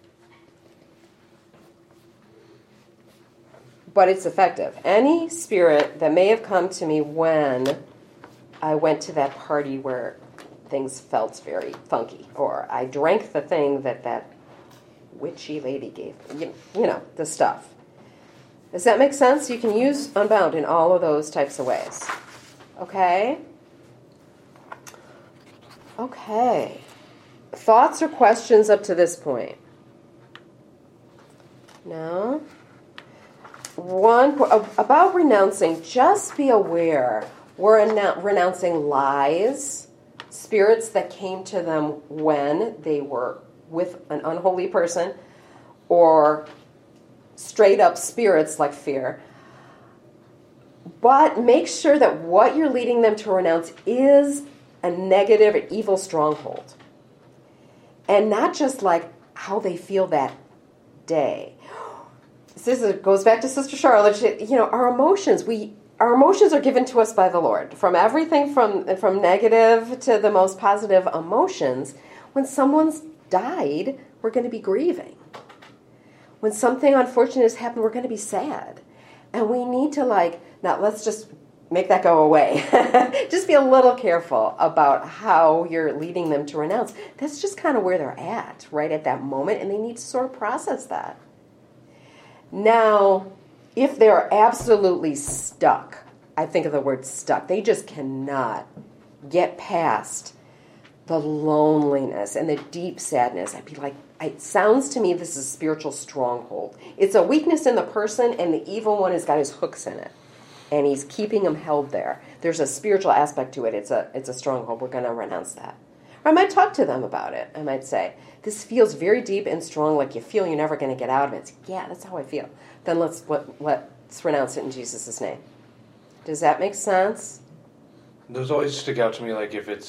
but it's effective. Any spirit that may have come to me when I went to that party where things felt very funky, or I drank the thing that witchy lady gave me, the stuff. Does that make sense? You can use Unbound in all of those types of ways. Okay? Okay. Thoughts or questions up to this point? No? One, about renouncing, just be aware we're renouncing lies, spirits that came to them when they were with an unholy person, or straight up spirits like fear. But make sure that what you're leading them to renounce is a negative or evil stronghold. And not just how they feel that day. Goes back to Sister Charlotte. Our emotions, our emotions are given to us by the Lord. From everything from negative to the most positive emotions. When someone's died, we're going to be grieving. When something unfortunate has happened, we're going to be sad. And we need to now let's just make that go away. Just be a little careful about how you're leading them to renounce. That's just kind of where they're at, right at that moment, and they need to sort of process that. Now, if they're absolutely stuck, I think of the word stuck, they just cannot get past the loneliness and the deep sadness. I'd be like, it sounds to me this is a spiritual stronghold. It's a weakness in the person, and the evil one has got his hooks in it. And he's keeping them held there. There's a spiritual aspect to it. It's a stronghold. We're going to renounce that. Or I might talk to them about it. I might say, this feels very deep and strong, like you feel you're never going to get out of it. It's, yeah, that's how I feel. Then let's renounce it in Jesus' name. Does that make sense? Those always stick out to me, like if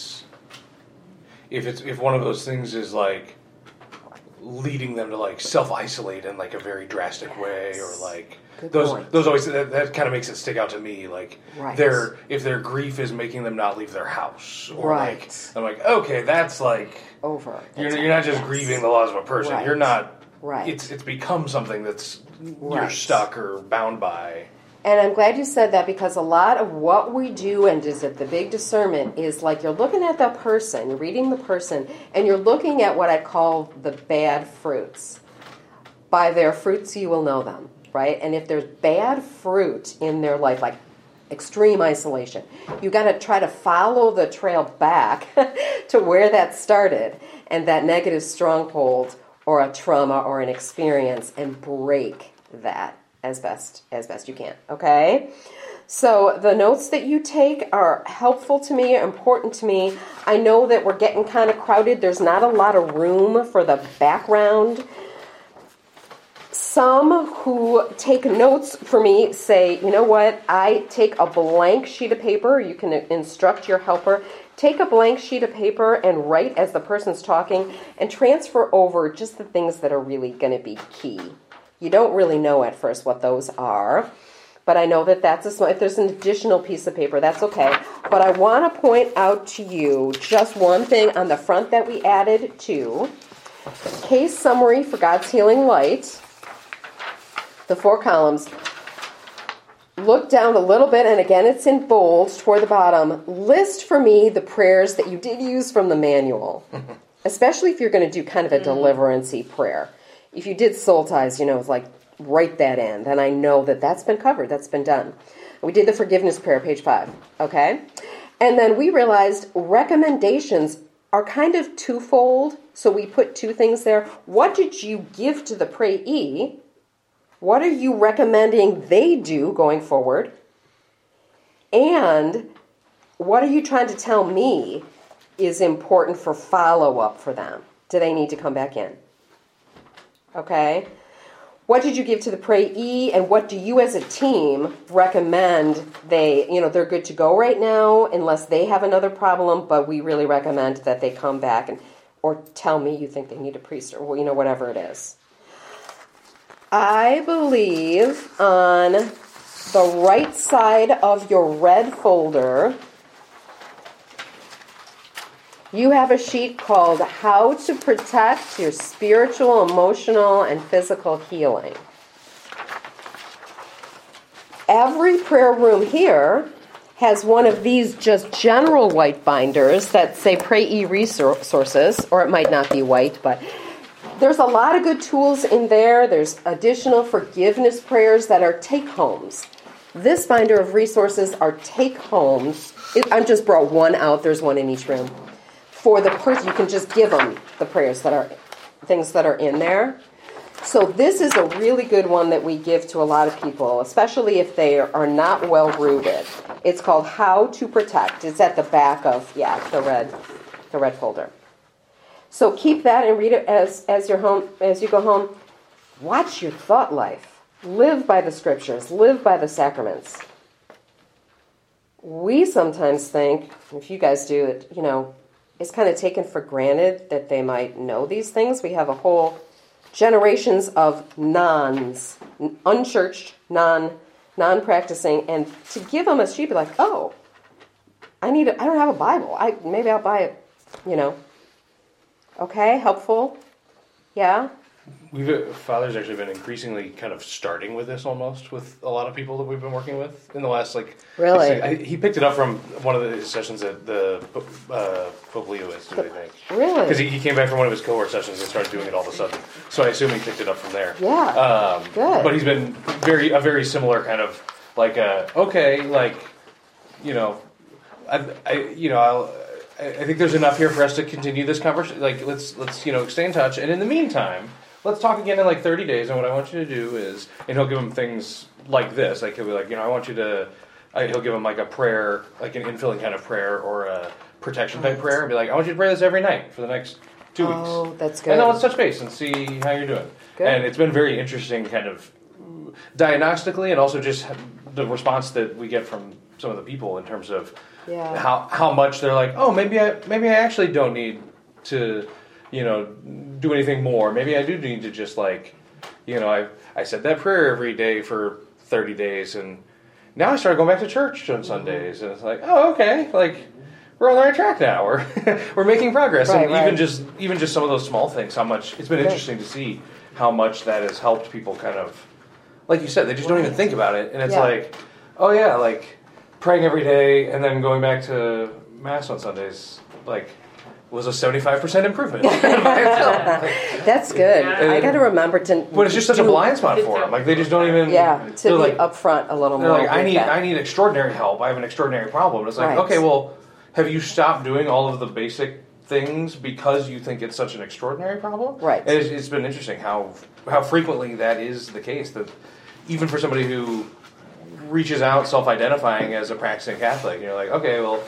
one of those things is like leading them to like self-isolate in like a very drastic way, or like Good those point. those always that kind of makes it stick out to me, like Right. if their grief is making them not leave their house, or Right. like I'm like, okay, that's like Over. you're not just grieving the loss of a person, Right. you're not Right. it's become something that's you're Right. stuck or bound by. And I'm glad you said that, because a lot of what we do, and is it the big discernment, is like you're looking at the person, you're reading the person, and you're looking at what I call the bad fruits. By their fruits you will know them, right? And if there's bad fruit in their life, like extreme isolation, you got to try to follow the trail back to where that started, and that negative stronghold or a trauma or an experience, and break that as best you can, okay? So the notes that you take are helpful to me, important to me. I know that we're getting kind of crowded. There's not a lot of room for the background. Some who take notes for me say, you know what, I take a blank sheet of paper. You can instruct your helper. Take a blank sheet of paper and write as the person's talking, and transfer over just the things that are really going to be key. You don't really know at first what those are, but I know that that's if there's an additional piece of paper, that's okay. But I want to point out to you just one thing on the front that we added to. Case summary for God's healing light. The 4 columns. Look down a little bit, and again it's in bold toward the bottom. List for me the prayers that you did use from the manual, especially if you're going to do kind of a deliverance-y prayer. If you did soul ties, it's like write that in. Then I know that that's been covered. That's been done. We did the forgiveness prayer, page 5. Okay? And then we realized recommendations are kind of twofold. So we put 2 things there. What did you give to the prayee? What are you recommending they do going forward? And what are you trying to tell me is important for follow-up for them? Do they need to come back in? Okay? What did you give to the prayee, and what do you as a team recommend they're good to go right now unless they have another problem, but we really recommend that they come back or tell me you think they need a priest, or whatever it is. I believe on the right side of your red folder, you have a sheet called How to Protect Your Spiritual, Emotional, and Physical Healing. Every prayer room here has one of these just general white binders that say Prayee Resources, or it might not be white, but there's a lot of good tools in there. There's additional forgiveness prayers that are take-homes. This binder of resources are take-homes. I just brought one out. There's one in each room. For the person, you can just give them the prayers things that are in there. So this is a really good one that we give to a lot of people, especially if they are not well rooted. It's called How to Protect. It's at the back of the red folder. So keep that and read it as you go home. Watch your thought life. Live by the scriptures. Live by the sacraments. We sometimes think, if you guys do it, it's kind of taken for granted that they might know these things. We have a whole generations of nons, unchurched, non-practicing, and to give them a sheet, be like, oh, I don't have a Bible. Maybe I'll buy it, Okay, helpful. Yeah. Father's actually been increasingly kind of starting with this almost with a lot of people that we've been working with in the last Really? he picked it up from one of the sessions that the Pope Leo instituted, I think. Really? Because he came back from one of his cohort sessions and started doing it all of a sudden. So I assume he picked it up from there. Yeah. Good. But he's been a very similar kind of like okay, like, you know, I think there's enough here for us to continue this conversation. Like, let's stay in touch. And in the meantime, let's talk again in like 30 days. And what I want you to do is, and he'll give him things like this. Like he'll be like, I want you to. He'll give him like a prayer, like an infilling kind of prayer or a protection type prayer, and be like, I want you to pray this every night for the next 2 weeks. Oh, that's good. And then let's touch base and see how you're doing. Good. And it's been very interesting, kind of diagnostically, and also just the response that we get from some of the people in terms of. Yeah. How much they're like, oh, maybe I actually don't need to, do anything more. Maybe I do need to just like, I said that prayer every day for 30 days, and now I started going back to church on Sundays, and it's like, oh, okay, like we're on the right track now. We're making progress, Right, and right. even just some of those small things, how much it's been interesting to see how much that has helped people kind of, like you said, they just don't even think about it, and it's Yeah. like, oh yeah, like. Praying every day and then going back to Mass on Sundays, like, was a 75% improvement. That's good. I got to remember to. But it's just such a blind spot for them. Like, they just don't even. Yeah, to they're be like, upfront a little they're more. like, I with that. need extraordinary help. I have an extraordinary problem. It's like, Right. okay, well, have you stopped doing all of the basic things because you think it's such an extraordinary problem? Right. And it's been interesting how frequently that is the case. That even for somebody who reaches out self-identifying as a practicing Catholic, and you're like, okay, well,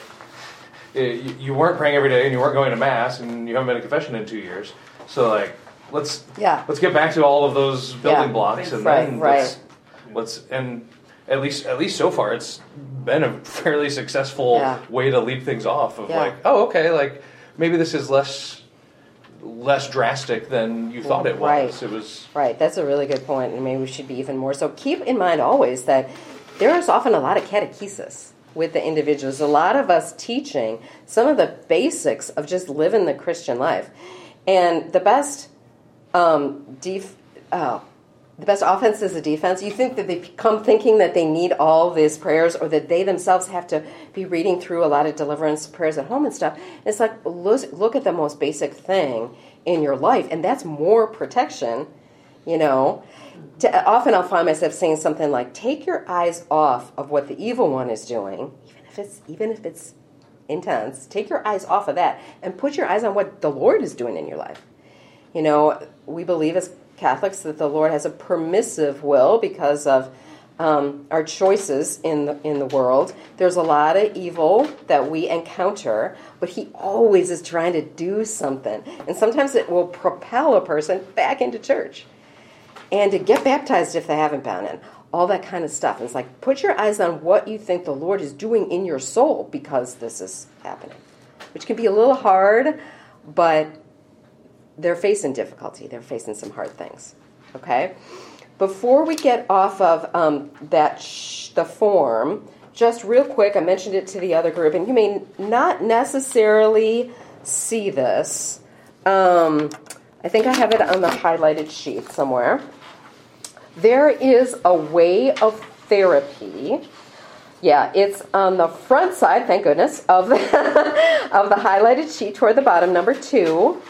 you weren't praying every day and you weren't going to Mass and you haven't been to confession in 2 years, so like let's get back to all of those building blocks, and then let's and at least so far it's been a fairly successful way to lead things off of like, oh, okay, like maybe this is less drastic than you thought it was. Right. It was Right, that's a really good point, and maybe we should be even more. So keep in mind always that there is often a lot of catechesis with the individuals. A lot of us teaching some of the basics of just living the Christian life. And the best the best offense is a defense. You think that they come thinking that they need all these prayers, or that they themselves have to be reading through a lot of deliverance prayers at home and stuff. And it's like, look at the most basic thing in your life, and that's more protection, Often I'll find myself saying something like, take your eyes off of what the evil one is doing, even if it's intense. Take your eyes off of that and put your eyes on what the Lord is doing in your life. We believe as Catholics that the Lord has a permissive will because of our choices in the world. There's a lot of evil that we encounter, but He always is trying to do something. And sometimes it will propel a person back into church and to get baptized if they haven't been, and all that kind of stuff. And it's like, put your eyes on what you think the Lord is doing in your soul because this is happening, which can be a little hard, but they're facing difficulty. They're facing some hard things, okay? Before we get off of the form, just real quick, I mentioned it to the other group, and you may not necessarily see this. I think I have it on the highlighted sheet somewhere. There is a way of therapy. Yeah, it's on the front side, thank goodness, of the, of the highlighted sheet toward the bottom, number 2.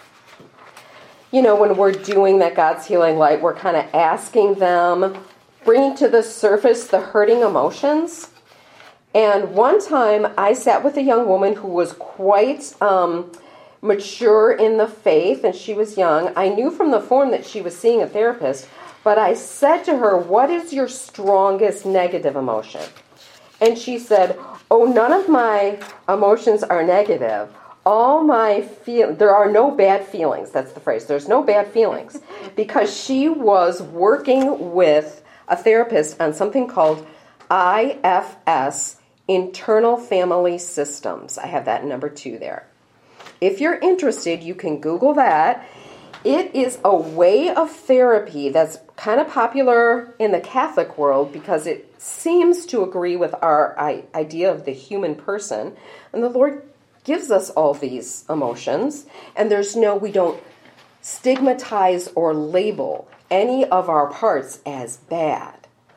When we're doing that God's healing light, we're kind of asking them, bringing to the surface the hurting emotions. And one time I sat with a young woman who was quite mature in the faith, and she was young. I knew from the form that she was seeing a therapist, but I said to her, what is your strongest negative emotion? And she said, oh, none of my emotions are negative. All my there are no bad feelings. That's the phrase. There's no bad feelings. Because she was working with a therapist on something called IFS, Internal Family Systems. I have that number 2 there. If you're interested, you can Google that. It is a way of therapy that's kind of popular in the Catholic world because it seems to agree with our idea of the human person. And the Lord gives us all these emotions, and we don't stigmatize or label any of our parts as bad.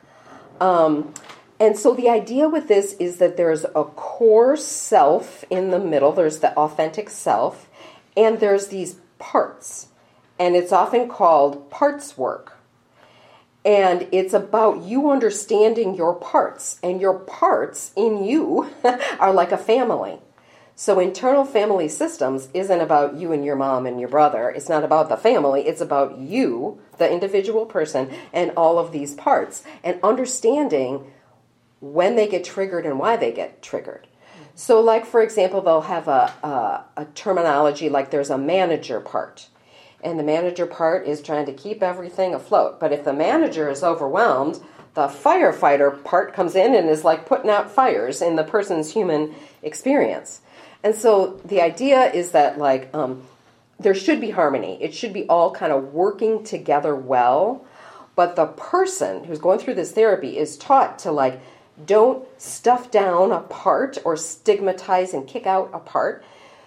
And so the idea with this is that there's a core self in the middle, there's the authentic self, and there's these parts. And it's often called parts work. And it's about you understanding your parts. And your parts in you are like a family. So internal family systems isn't about you and your mom and your brother. It's not about the family. It's about you, the individual person, and all of these parts. And understanding when they get triggered and why they get triggered. So like, for example, they'll have a terminology like there's a manager part. And the manager part is trying to keep everything afloat. But if the manager is overwhelmed, the firefighter part comes in and is like putting out fires in the person's human experience. And so the idea is that like there should be harmony. It should be all kind of working together well. But the person who's going through this therapy is taught to like, don't stuff down a part or stigmatize and kick out a part.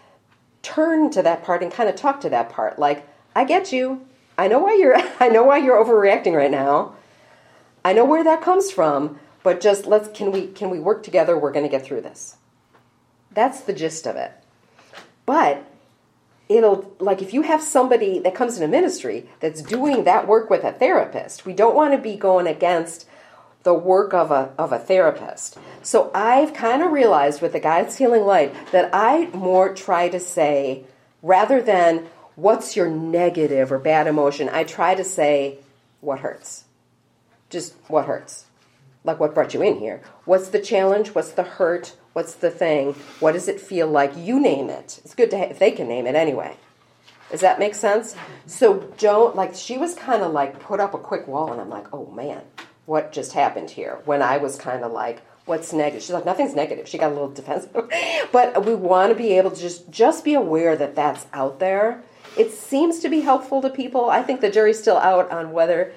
Turn to that part and kind of talk to that part. Like, I get you. I know why you're overreacting right now. I know where that comes from, but just can we work together? We're going to get through this. That's the gist of it. But it'll, like, if you have somebody that comes into ministry that's doing that work with a therapist, we don't want to be going against the work of a therapist. So I've kind of realized with the God's Healing Light that I more try to say, rather than what's your negative or bad emotion, I try to say what hurts. Just what hurts. Like what brought you in here. What's the challenge? What's the hurt? What's the thing? What does it feel like? You name it. It's good if they can name it anyway. Does that make sense? So don't, like, she was kind of like put up a quick wall, and I'm like, oh man, what just happened here? When I was kind of like, what's negative? She's like, nothing's negative. She got a little defensive. But we want to be able to just be aware that that's out there. It seems to be helpful to people. I think the jury's still out on whether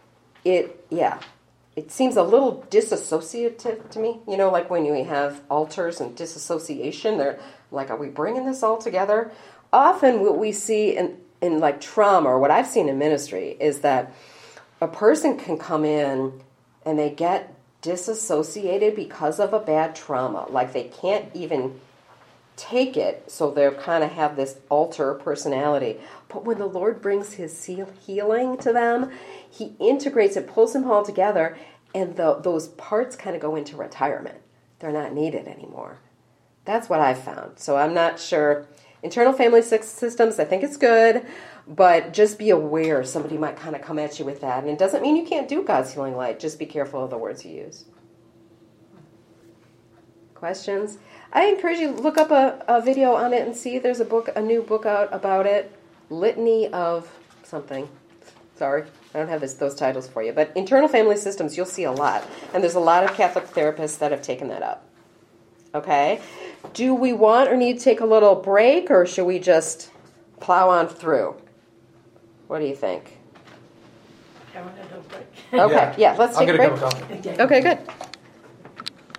it seems a little disassociative to me. You know, like when you have alters and disassociation, they're like, are we bringing this all together? Often what we see in like trauma, or what I've seen in ministry, is that a person can come in and they get disassociated because of a bad trauma. Like they can't even take it, so they kind of have this alter personality. But when the Lord brings his healing to them, he integrates it, pulls them all together, and those parts kind of go into retirement. They're not needed anymore. That's what I've found. So I'm not sure. Internal family systems, I think it's good, but just be aware somebody might kind of come at you with that. And it doesn't mean you can't do God's Healing Light. Just be careful of the words you use. Questions? I encourage you to look up a video on it and see. There's a new book out about it. Litany of something. Sorry, I don't have those titles for you. But internal family systems, you'll see a lot. And there's a lot of Catholic therapists that have taken that up. Okay? Do we want or need to take a little break, or should we just plow on through? What do you think? I want to do a break. Okay, yeah, let's I'll take a get a break. cup of coffee. Okay, good.